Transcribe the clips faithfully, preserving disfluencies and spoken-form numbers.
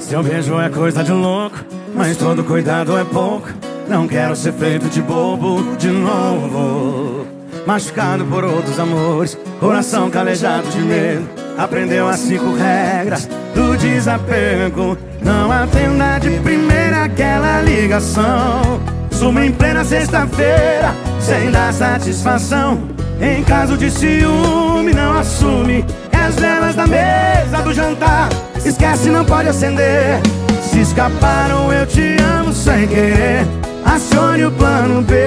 Seu beijo é coisa de louco, mas todo cuidado é pouco. Não quero ser feito de bobo de novo. Machucado por outros amores, coração calejado de medo. Aprendeu as cinco regras do desapego. Não atenda de primeira aquela ligação. Suma em plena sexta-feira, sem dar satisfação. Em caso de ciúme, não assume. É as velas da mesa do jantar, esquece, não pode acender. Se escaparam, eu te amo sem querer. Acione o plano B.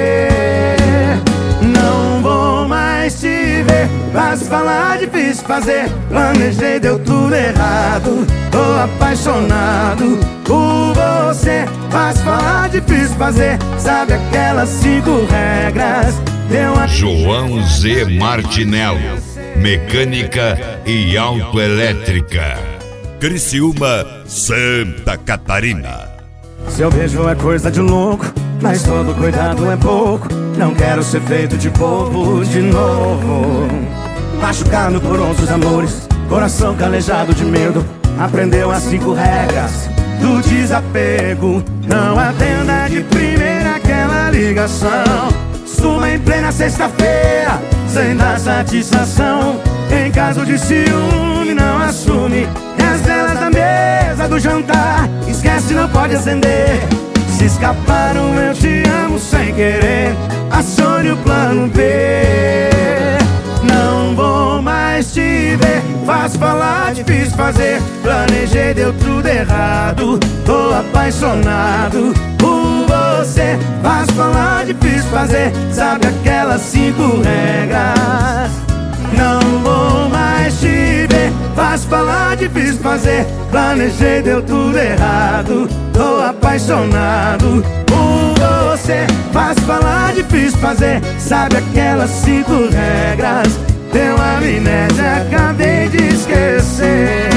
Não vou mais te ver. Fácil falar, difícil fazer. Planejei, deu tudo errado. Tô apaixonado por você. Fácil falar, difícil fazer. Sabe aquelas cinco regras? Deu a... João Z. Martinello, mecânica e autoelétrica, Criciúma, Santa Catarina. Seu beijo é coisa de louco, mas todo cuidado é pouco. Não quero ser feito de bobo de novo. Machucado por outros amores, coração calejado de medo. Aprendeu as cinco regras do desapego. Não atenda de primeira aquela ligação. Suma em plena sexta-feira, sem dar satisfação. Em caso de ciúme, não assume. É as velas da mesa do jantar, esquece, não pode acender. Se escaparam, eu te amo sem querer. Acione o plano B. Não vou mais te ver. Fácil falar, difícil fazer. Planejei, deu tudo errado. Tô apaixonado por você. Fácil falar, difícil fazer. Sabe aquelas cinco regras? Não vou mais te ver. Fácil falar, difícil fazer. Planejei, deu tudo errado. Tô apaixonado por você. Fácil falar, difícil fazer. Sabe aquelas cinco regras? Deu amnésia, acabei de esquecer.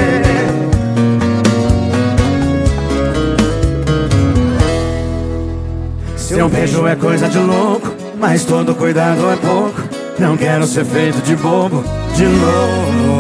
Seu beijo é coisa de louco, mas todo cuidado é pouco. Não quero ser feito de bobo de novo.